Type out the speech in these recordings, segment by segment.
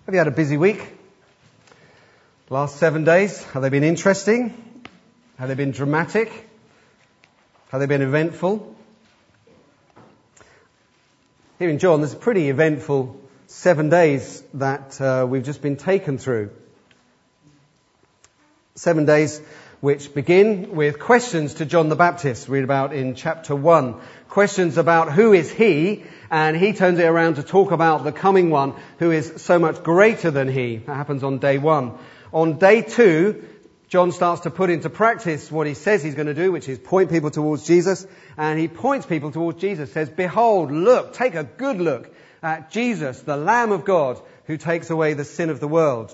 Have you had a busy week? Last 7 days, have they been interesting? Have they been dramatic? Have they been eventful? Here in John, there's a pretty eventful 7 days that we've just been taken through. 7 days which begin with questions to John the Baptist, read about in chapter 1. Questions about who is he, and he turns it around to talk about the coming one who is so much greater than he. That happens on day 1. On day 2, John starts to put into practice what he says he's going to do, which is point people towards Jesus. And he points people towards Jesus, says, "Behold, look, take a good look at Jesus, the Lamb of God, who takes away the sin of the world."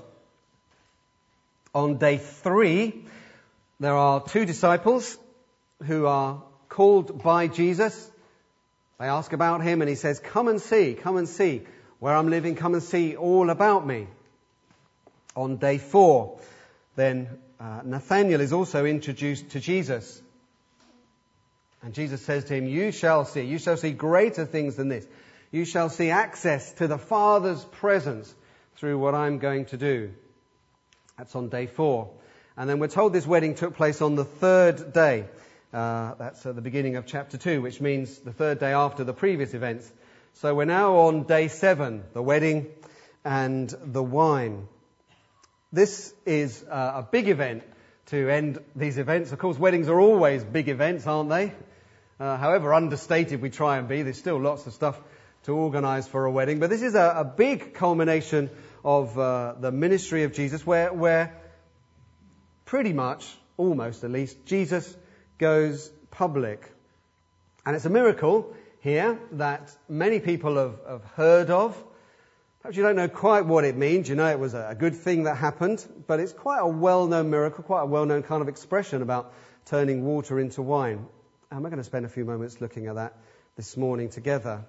On day 3, there are 2 disciples who are called by Jesus. They ask about him and he says, come and see where I'm living, come and see all about me. On day 4, then Nathanael is also introduced to Jesus. And Jesus says to him, you shall see greater things than this. You shall see access to the Father's presence through what I'm going to do. That's on day 4. And then we're told this wedding took place on the 3rd day. That's at the beginning of chapter 2, which means the 3rd day after the previous events. So we're now on day 7, the wedding and the wine. This is a big event to end these events. Of course, weddings are always big events, aren't they? However understated we try and be, there's still lots of stuff to organise for a wedding. But this is a big culmination of the ministry of Jesus, where pretty much, almost at least, Jesus goes public. And it's a miracle here that many people have heard of. Perhaps you don't know quite what it means. You know it was a good thing that happened, but it's quite a well-known miracle, quite a well-known kind of expression about turning water into wine. And we're going to spend a few moments looking at that this morning together.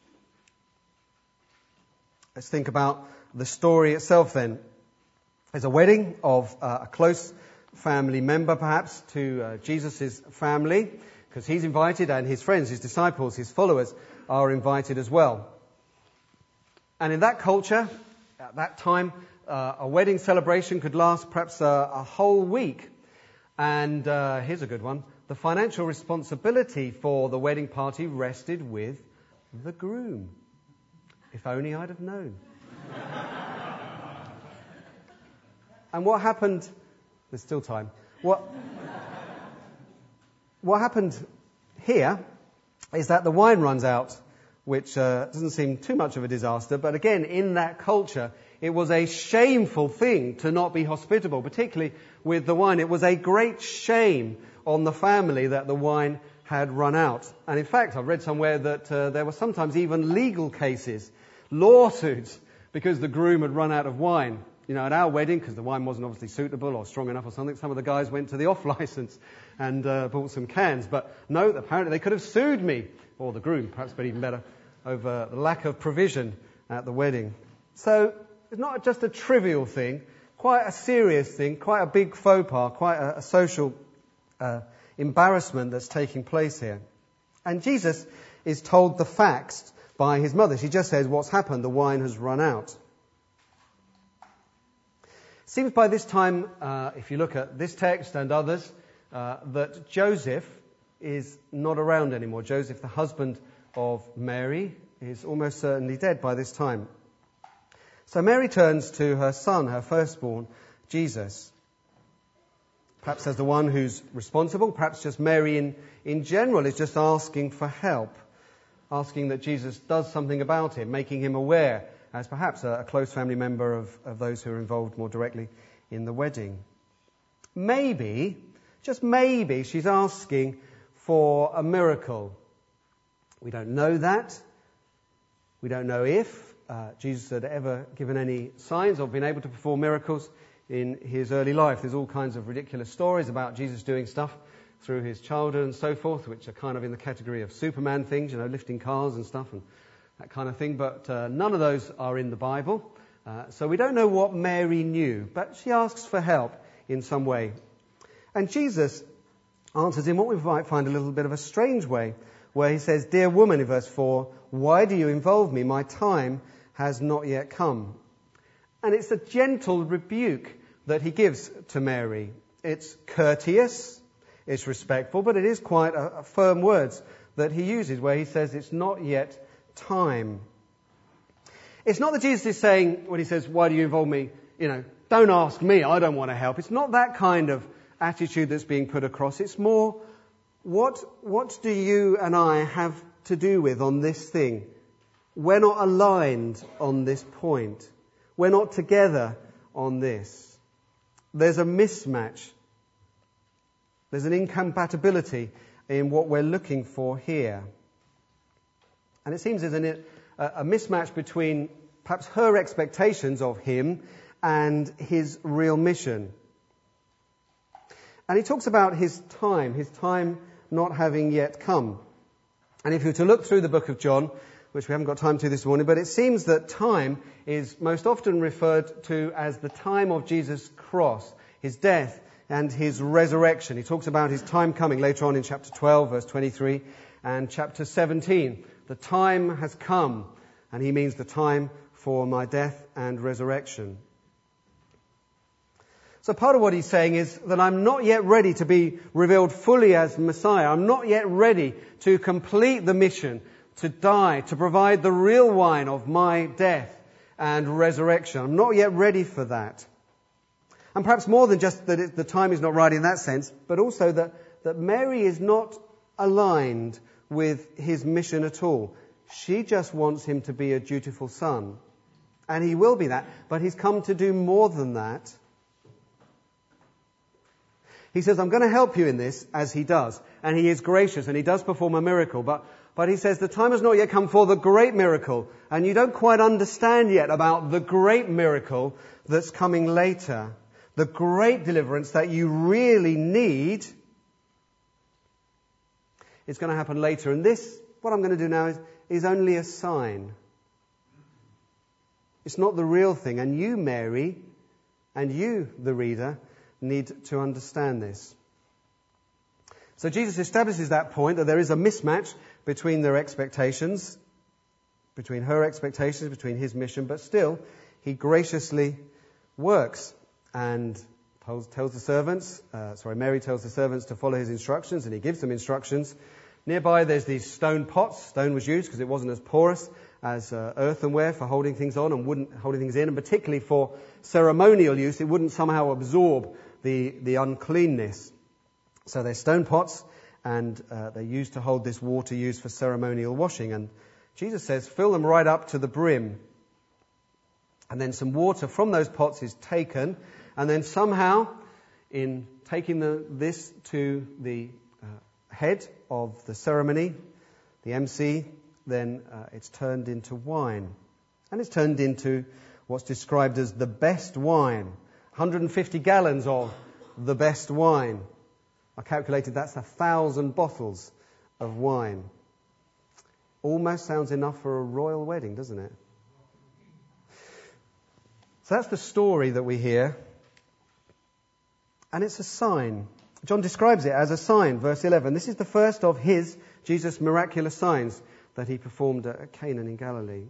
Let's think about the story itself then. There's a wedding of a close family member, perhaps, to Jesus' family, because he's invited and his friends, his disciples, his followers are invited as well. And in that culture, at that time, a wedding celebration could last perhaps a whole week. And here's a good one. The financial responsibility for the wedding party rested with the groom. If only I'd have known. And what happened... There's still time. What happened here is that the wine runs out, which doesn't seem too much of a disaster. But again, in that culture, it was a shameful thing to not be hospitable, particularly with the wine. It was a great shame on the family that the wine had run out. And in fact, I've read somewhere that there were sometimes even legal cases, lawsuits, because the groom had run out of wine. You know, at our wedding, because the wine wasn't obviously suitable or strong enough or something, some of the guys went to the off-license and bought some cans. But no, apparently they could have sued me, or the groom, perhaps, but even better, over the lack of provision at the wedding. So it's not just a trivial thing, quite a serious thing, quite a big faux pas, quite a social embarrassment that's taking place here. And Jesus is told the facts by his mother. She just says what's happened, the wine has run out. Seems by this time, if you look at this text and others, that Joseph is not around anymore. Joseph, the husband of Mary, is almost certainly dead by this time. So Mary turns to her son, her firstborn, Jesus. Perhaps as the one who's responsible, perhaps just Mary in general is just asking for help, asking that Jesus does something about him, making him aware as perhaps a close family member of those who are involved more directly in the wedding. Maybe, just maybe, she's asking for a miracle. We don't know that. We don't know if Jesus had ever given any signs or been able to perform miracles in his early life. There's all kinds of ridiculous stories about Jesus doing stuff through his childhood and so forth, which are kind of in the category of Superman things, you know, lifting cars and stuff and that kind of thing, but none of those are in the Bible. So we don't know what Mary knew, but she asks for help in some way. And Jesus answers in what we might find a little bit of a strange way, where he says, "Dear woman," in verse 4, "why do you involve me? My time has not yet come." And it's a gentle rebuke that he gives to Mary. It's courteous, it's respectful, but it is quite a firm words that he uses where he says it's not yet time. It's not that Jesus is saying, when he says, why do you involve me? Don't ask me, I don't want to help. It's not that kind of attitude that's being put across. It's more, what do you and I have to do with on this thing? We're not aligned on this point. We're not together on this. There's a mismatch. There's an incompatibility in what we're looking for here. And it seems there's a mismatch between perhaps her expectations of him and his real mission. And he talks about his time not having yet come. And if you were to look through the book of John, which we haven't got time to this morning, but it seems that time is most often referred to as the time of Jesus' cross, his death and his resurrection. He talks about his time coming later on in chapter 12, verse 23, and chapter 17. The time has come, and he means the time for my death and resurrection. So part of what he's saying is that I'm not yet ready to be revealed fully as Messiah. I'm not yet ready to complete the mission, to die, to provide the real wine of my death and resurrection. I'm not yet ready for that. And perhaps more than just that the time is not right in that sense, but also that Mary is not aligned with his mission at all. She just wants him to be a dutiful son. And he will be that, but he's come to do more than that. He says, I'm going to help you in this, as he does. And he is gracious, and he does perform a miracle. But he says, the time has not yet come for the great miracle. And you don't quite understand yet about the great miracle that's coming later. The great deliverance that you really need is going to happen later. And this, what I'm going to do now, is only a sign. It's not the real thing. And you, Mary, and you, the reader, need to understand this. So Jesus establishes that point, that there is a mismatch between their expectations, between her expectations, between his mission, but still, he graciously works and Mary tells the servants to follow his instructions, and he gives them instructions. Nearby there's these stone pots. Stone was used because it wasn't as porous as earthenware for holding things on and holding things in, and particularly for ceremonial use, it wouldn't somehow absorb the uncleanness. So they're stone pots, and they're used to hold this water used for ceremonial washing. And Jesus says, fill them right up to the brim. And then some water from those pots is taken, and then somehow, in taking this to the head of the ceremony, the MC, then it's turned into wine. And it's turned into what's described as the best wine. 150 gallons of the best wine. I calculated that's 1,000 bottles of wine. Almost sounds enough for a royal wedding, doesn't it? So that's the story that we hear. And it's a sign. John describes it as a sign, verse 11. This is the first of Jesus' miraculous signs that he performed at Cana in Galilee.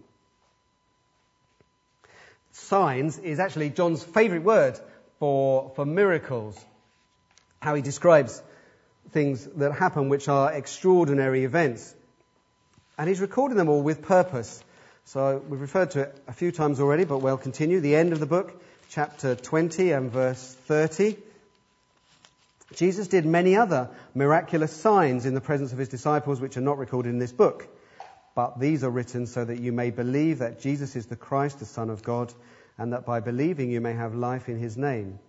Signs is actually John's favourite word for miracles. How he describes things that happen which are extraordinary events. And he's recording them all with purpose. So we've referred to it a few times already, but we'll continue. The end of the book, chapter 20 and verse 30. Jesus did many other miraculous signs in the presence of his disciples which are not recorded in this book. But these are written so that you may believe that Jesus is the Christ, the Son of God, and that by believing you may have life in his name.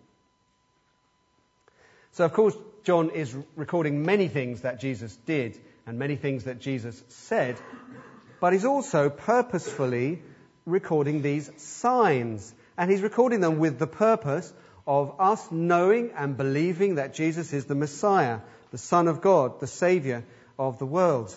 So, of course, John is recording many things that Jesus did and many things that Jesus said, but he's also purposefully recording these signs. And he's recording them with the purpose of us knowing and believing that Jesus is the Messiah, the Son of God, the Saviour of the world.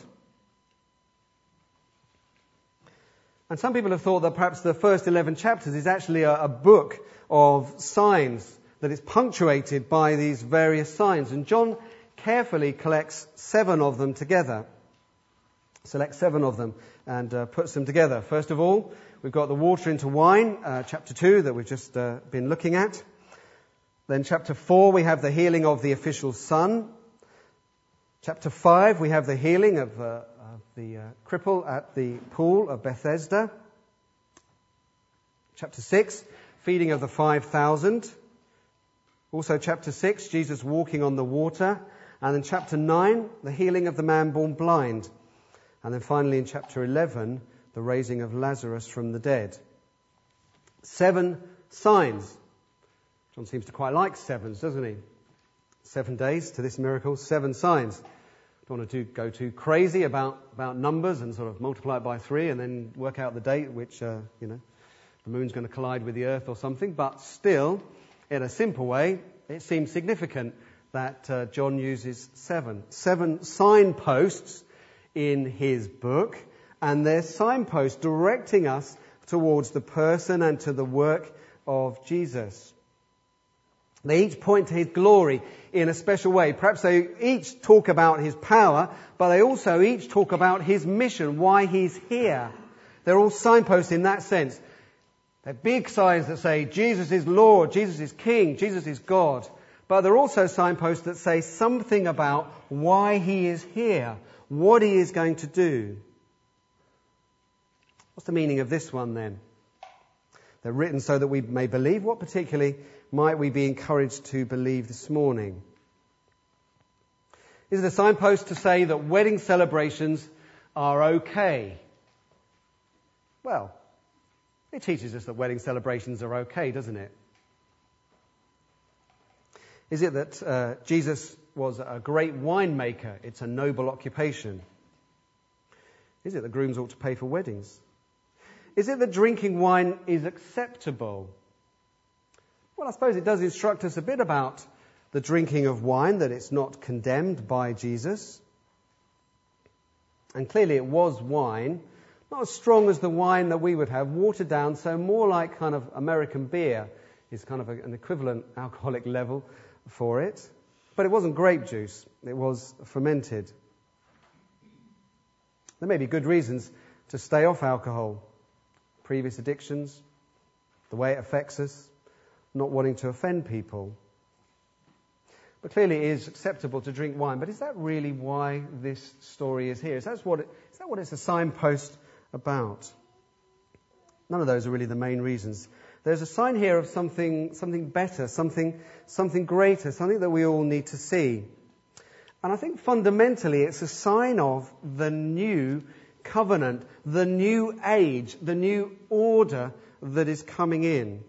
And some people have thought that perhaps the first 11 chapters is actually a book of signs, that it's punctuated by these various signs. And John carefully collects 7 of them together. Selects 7 of them and puts them together. First of all, we've got the water into wine, chapter 2 that we've just been looking at. Then chapter 4, we have the healing of the official son. Chapter 5, we have the healing of the cripple at the pool of Bethesda. Chapter 6, feeding of the 5,000. Also chapter 6, Jesus walking on the water. And then chapter 9, the healing of the man born blind. And then finally in chapter 11, the raising of Lazarus from the dead. 7 signs. John seems to quite like sevens, doesn't he? 7 days to this miracle, 7 signs. Don't want to go too crazy about numbers and sort of multiply it by 3 and then work out the date which, the moon's going to collide with the earth or something. But still, in a simple way, it seems significant that John uses 7 signposts in his book. And they're signposts directing us towards the person and to the work of Jesus. They each point to his glory in a special way. Perhaps they each talk about his power, but they also each talk about his mission, why he's here. They're all signposts in that sense. They're big signs that say Jesus is Lord, Jesus is King, Jesus is God. But they're also signposts that say something about why he is here, what he is going to do. What's the meaning of this one then? They're written so that we may believe. What particularly might we be encouraged to believe this morning? Is it a signpost to say that wedding celebrations are okay? Well, it teaches us that wedding celebrations are okay, doesn't it? Is it that Jesus was a great winemaker? It's a noble occupation. Is it that grooms ought to pay for weddings? Is it that drinking wine is acceptable? Well, I suppose it does instruct us a bit about the drinking of wine, that it's not condemned by Jesus. And clearly it was wine, not as strong as the wine that we would have, watered down, so more like kind of American beer is kind of an equivalent alcoholic level for it. But it wasn't grape juice, it was fermented. There may be good reasons to stay off alcohol. Previous addictions, the way it affects us, not wanting to offend people. But clearly it is acceptable to drink wine. But is that really why this story is here? Is that what it's a signpost about? None of those are really the main reasons. There's a sign here of something better, something greater, something that we all need to see. And I think fundamentally it's a sign of the new covenant, the new age, the new order that is coming in.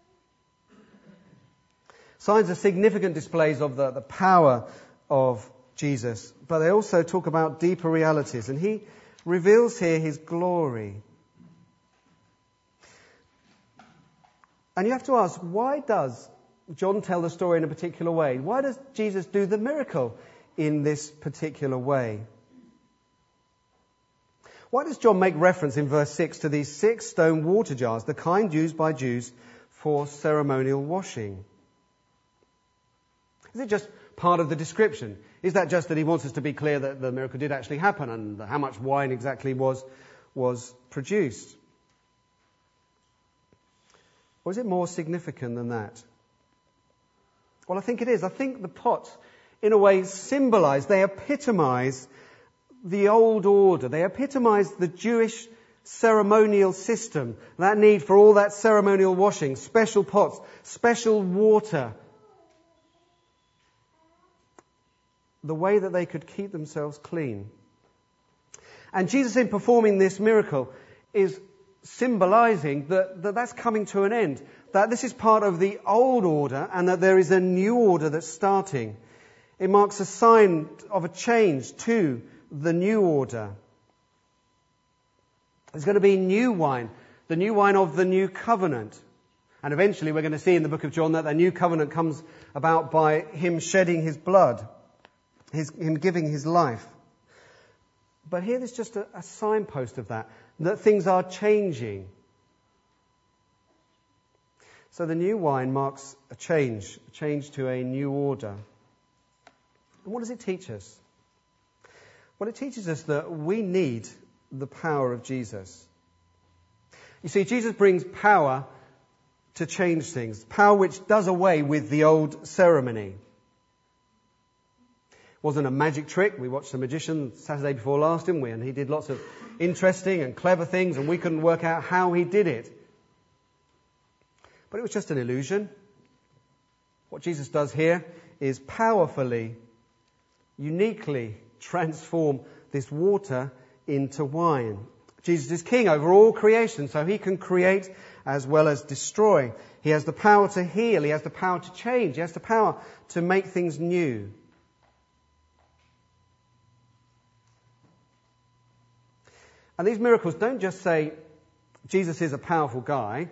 Signs are significant displays of the power of Jesus, but they also talk about deeper realities, and he reveals here his glory. And you have to ask, why does John tell the story in a particular way? Why does Jesus do the miracle in this particular way? Why does John make reference in verse 6 to these 6 stone water jars, the kind used by Jews for ceremonial washing? Is it just part of the description? Is that just that he wants us to be clear that the miracle did actually happen and how much wine exactly was produced? Or is it more significant than that? Well, I think it is. I think the pots, in a way, symbolize, they epitomize the old order. They epitomize the Jewish ceremonial system, that need for all that ceremonial washing, special pots, special water, the way that they could keep themselves clean. And Jesus, in performing this miracle, is symbolizing that's coming to an end, that this is part of the old order and that there is a new order that's starting. It marks a sign of a change to the new order. There's going to be new wine, the new wine of the new covenant. And eventually we're going to see in the book of John that the new covenant comes about by him shedding his blood, him giving his life. But here there's just a signpost of that things are changing. So the new wine marks a change to a new order. And what does it teach us? Well, it teaches us that we need the power of Jesus. You see, Jesus brings power to change things, power which does away with the old ceremony. It wasn't a magic trick. We watched The Magician Saturday before last, didn't we? And he did lots of interesting and clever things, and we couldn't work out how he did it. But it was just an illusion. What Jesus does here is powerfully, uniquely transform this water into wine. Jesus is king over all creation, so he can create as well as destroy. He has the power to heal. He has the power to change. He has the power to make things new. And these miracles don't just say Jesus is a powerful guy.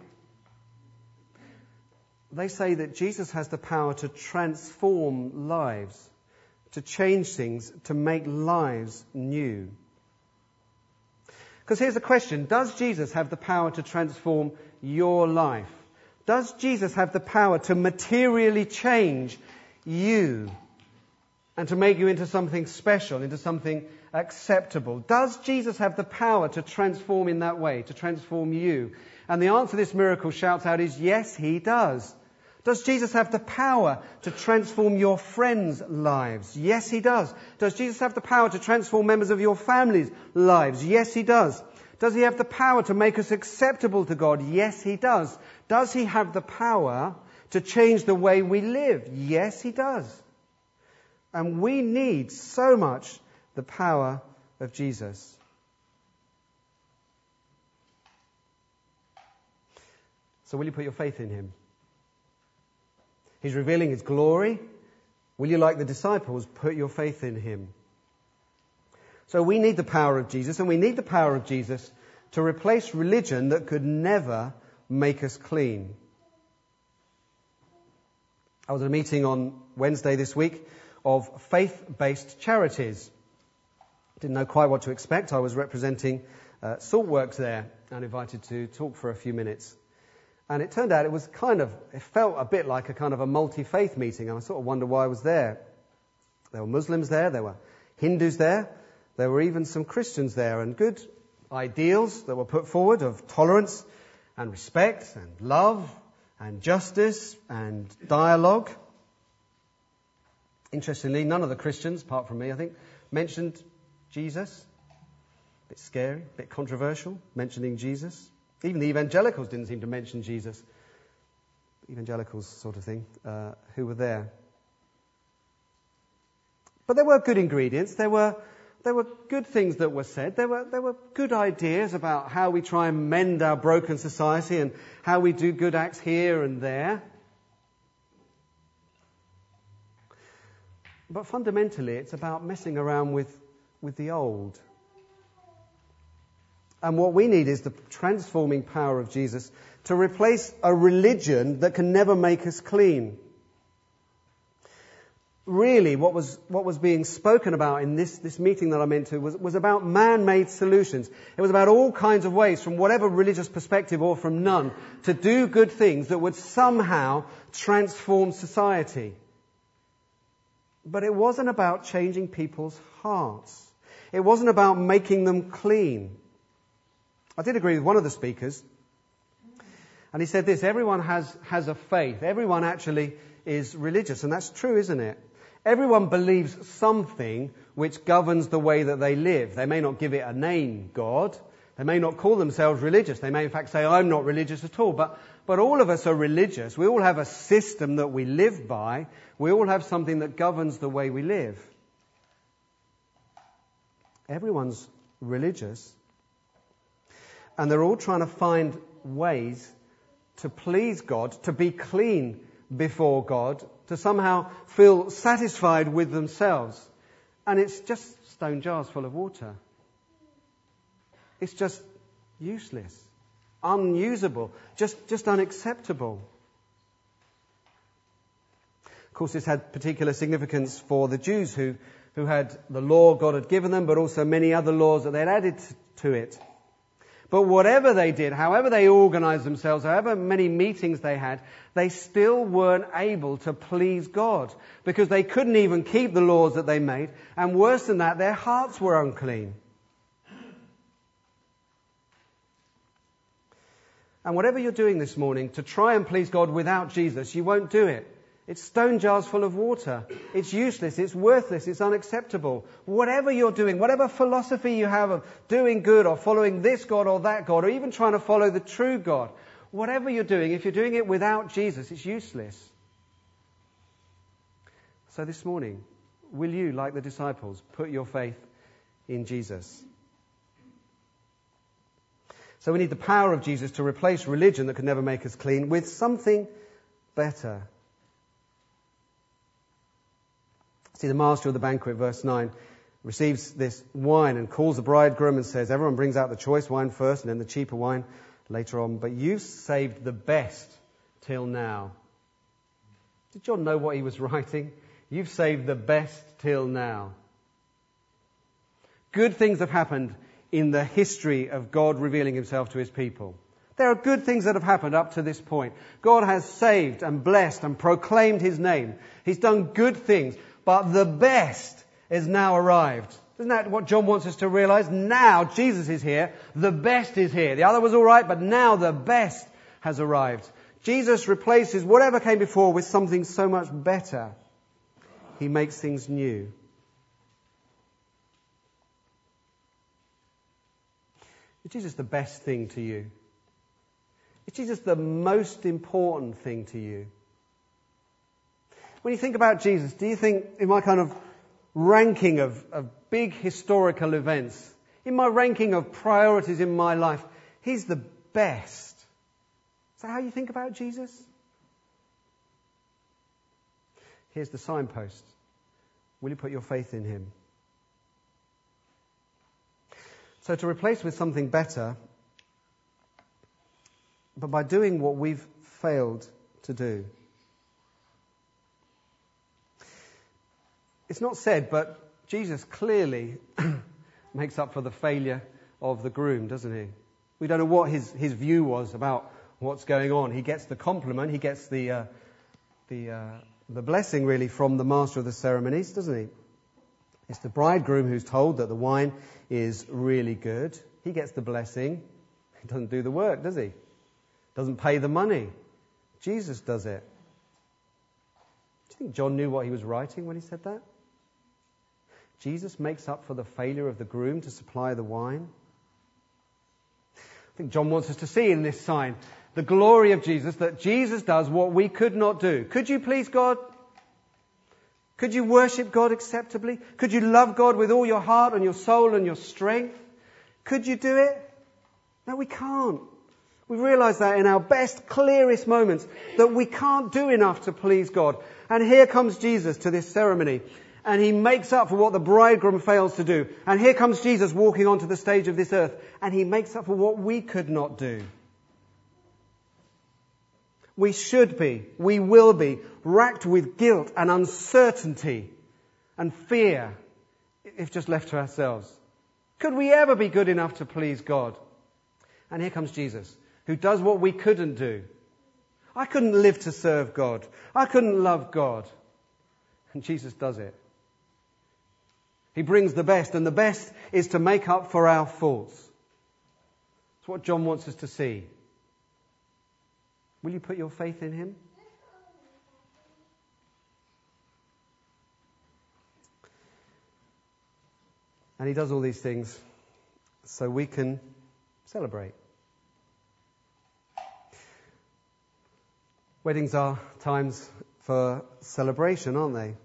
They say that Jesus has the power to transform lives, to change things, to make lives new. Because here's the question, does Jesus have the power to transform your life? Does Jesus have the power to materially change you and to make you into something special, into something acceptable? Does Jesus have the power to transform in that way, to transform you? And the answer this miracle shouts out is yes, he does. Does Jesus have the power to transform your friends' lives? Yes, he does. Does Jesus have the power to transform members of your family's lives? Yes, he does. Does he have the power to make us acceptable to God? Yes, he does. Does he have the power to change the way we live? Yes, he does. And we need so much the power of Jesus. So will you put your faith in him? He's revealing his glory. Will you, like the disciples, put your faith in him? So we need the power of Jesus, and we need the power of Jesus to replace religion that could never make us clean. I was at a meeting on Wednesday this week of faith-based charities. Didn't know quite what to expect. I was representing Saltworks there and invited to talk for a few minutes. And it turned out it felt a bit like a kind of a multi-faith meeting. And I sort of wonder why I was there. There were Muslims there, there were Hindus there, there were even some Christians there, and good ideals that were put forward of tolerance and respect and love and justice and dialogue. Interestingly, none of the Christians, apart from me, I think, mentioned Jesus. A bit scary, a bit controversial, mentioning Jesus. Even the evangelicals didn't seem to mention Jesus. Evangelicals sort of thing, who were there. But there were good ingredients. There were good things that were said. There were good ideas about how we try and mend our broken society and how we do good acts here and there. But fundamentally, it's about messing around with the old. And what we need is the transforming power of Jesus to replace a religion that can never make us clean. Really, what was being spoken about in this meeting that I'm into was about man-made solutions. It was about all kinds of ways, from whatever religious perspective or from none, to do good things that would somehow transform society. But it wasn't about changing people's hearts. It wasn't about making them clean. I did agree with one of the speakers, and he said this: everyone has a faith. Everyone actually is religious, and that's true, isn't it? Everyone believes something which governs the way that they live. They may not give it a name, God. They may not call themselves religious. They may in fact say, I'm not religious at all. But all of us are religious. We all have a system that we live by. We all have something that governs the way we live. Everyone's religious. And they're all trying to find ways to please God, to be clean before God, to somehow feel satisfied with themselves. And it's just stone jars full of water. It's just useless, unusable, just unacceptable. Of course, this had particular significance for the Jews who had the law God had given them, but also many other laws that they'd added to it. But whatever they did, however they organized themselves, however many meetings they had, they still weren't able to please God, because they couldn't even keep the laws that they made. And worse than that, their hearts were unclean. And whatever you're doing this morning to try and please God without Jesus, you won't do it. It's stone jars full of water. It's useless, it's worthless, it's unacceptable. Whatever you're doing, whatever philosophy you have of doing good or following this God or that God, or even trying to follow the true God, whatever you're doing, if you're doing it without Jesus, it's useless. So this morning, will you, like the disciples, put your faith in Jesus? So we need the power of Jesus to replace religion that could never make us clean with something better. See, the master of the banquet, verse 9, receives this wine and calls the bridegroom and says, everyone brings out the choice wine first and then the cheaper wine later on. But you've saved the best till now. Did John know what he was writing? You've saved the best till now. Good things have happened in the history of God revealing himself to his people. There are good things that have happened up to this point. God has saved and blessed and proclaimed his name. He's done good things. But the best is now arrived. Isn't that what John wants us to realize? Now Jesus is here. The best is here. The other was all right, but now the best has arrived. Jesus replaces whatever came before with something so much better. He makes things new. Is Jesus the best thing to you? Is Jesus the most important thing to you? When you think about Jesus, do you think, in my kind of ranking of big historical events, in my ranking of priorities in my life, he's the best? Is that how you think about Jesus? Here's the signpost. Will you put your faith in him? So to replace with something better, but by doing what we've failed to do. It's not said, but Jesus clearly makes up for the failure of the groom, doesn't he? We don't know what his view was about what's going on. He gets the compliment, he gets the blessing really from the master of the ceremonies, doesn't he? It's the bridegroom who's told that the wine is really good. He gets the blessing. He doesn't do the work, does he? Doesn't pay the money. Jesus does it. Do you think John knew what he was writing when he said that? Jesus makes up for the failure of the groom to supply the wine. I think John wants us to see in this sign the glory of Jesus, that Jesus does what we could not do. Could you please God? Could you worship God acceptably? Could you love God with all your heart and your soul and your strength? Could you do it? No, we can't. We realise that in our best, clearest moments, that we can't do enough to please God. And here comes Jesus to this ceremony, and he makes up for what the bridegroom fails to do. And here comes Jesus walking onto the stage of this earth, and he makes up for what we could not do. We should be, we will be, racked with guilt and uncertainty and fear if just left to ourselves. Could we ever be good enough to please God? And here comes Jesus, who does what we couldn't do. I couldn't live to serve God. I couldn't love God. And Jesus does it. He brings the best, and the best is to make up for our faults. It's what John wants us to see. Will you put your faith in him? And he does all these things so we can celebrate. Weddings are times for celebration, aren't they?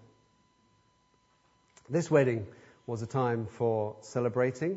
This wedding was a time for celebrating.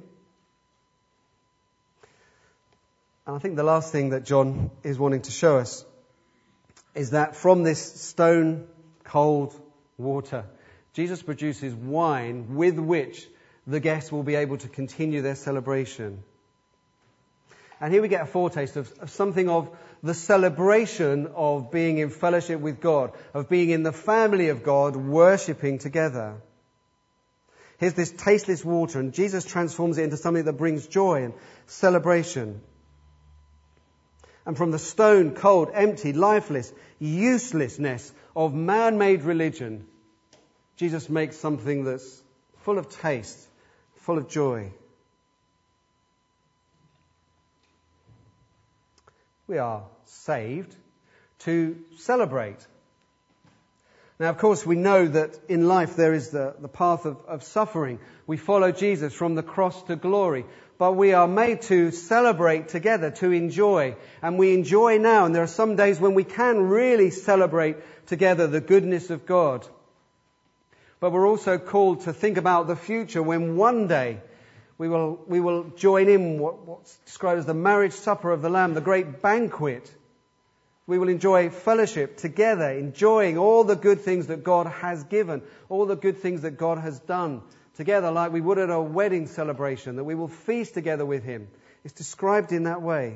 And I think the last thing that John is wanting to show us is that from this stone cold water, Jesus produces wine with which the guests will be able to continue their celebration. And here we get a foretaste of something of the celebration of being in fellowship with God, of being in the family of God, worshipping together. Here's this tasteless water, and Jesus transforms it into something that brings joy and celebration. And from the stone, cold, empty, lifeless, uselessness of man-made religion, Jesus makes something that's full of taste, full of joy. We are saved to celebrate. Now, of course, we know that in life there is the path of suffering. We follow Jesus from the cross to glory. But we are made to celebrate together, to enjoy. And we enjoy now, and there are some days when we can really celebrate together the goodness of God. But we're also called to think about the future when one day we will join in what's described as the marriage supper of the Lamb, the great banquet. We will enjoy fellowship together, enjoying all the good things that God has given, all the good things that God has done together, like we would at a wedding celebration, that we will feast together with Him. It's described in that way.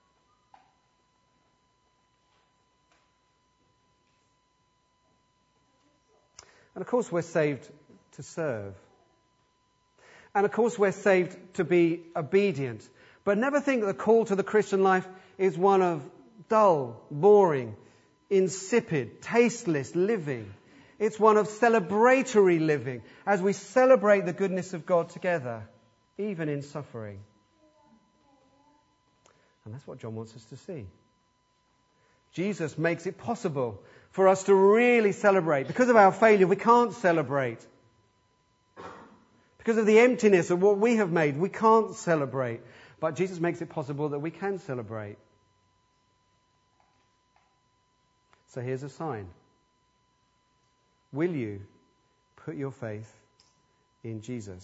And of course we're saved to serve. And of course we're saved to be obedient. But never think that the call to the Christian life is one of dull, boring, insipid, tasteless living. It's one of celebratory living as we celebrate the goodness of God together, even in suffering. And that's what John wants us to see. Jesus makes it possible for us to really celebrate. Because of our failure, we can't celebrate. Because of the emptiness of what we have made, we can't celebrate. But Jesus makes it possible that we can celebrate. So here's a sign. Will you put your faith in Jesus?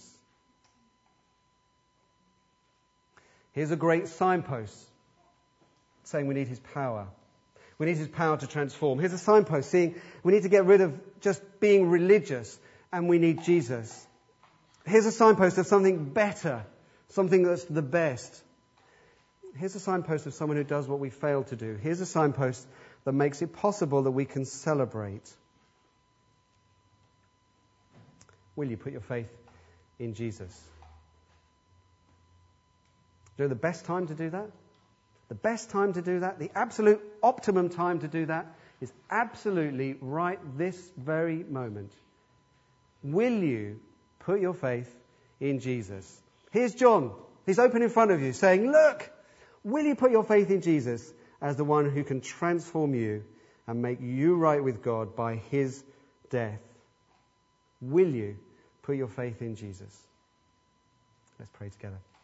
Here's a great signpost saying we need His power. We need His power to transform. Here's a signpost saying we need to get rid of just being religious and we need Jesus. Here's a signpost of something better, something that's the best. Here's a signpost of someone who does what we fail to do. Here's a signpost that makes it possible that we can celebrate. Will you put your faith in Jesus? You know the best time to do that? The best time to do that, the absolute optimum time to do that, is absolutely right this very moment. Will you put your faith in Jesus? Here's John. He's open in front of you saying, look, will you put your faith in Jesus as the one who can transform you and make you right with God by His death? Will you put your faith in Jesus? Let's pray together.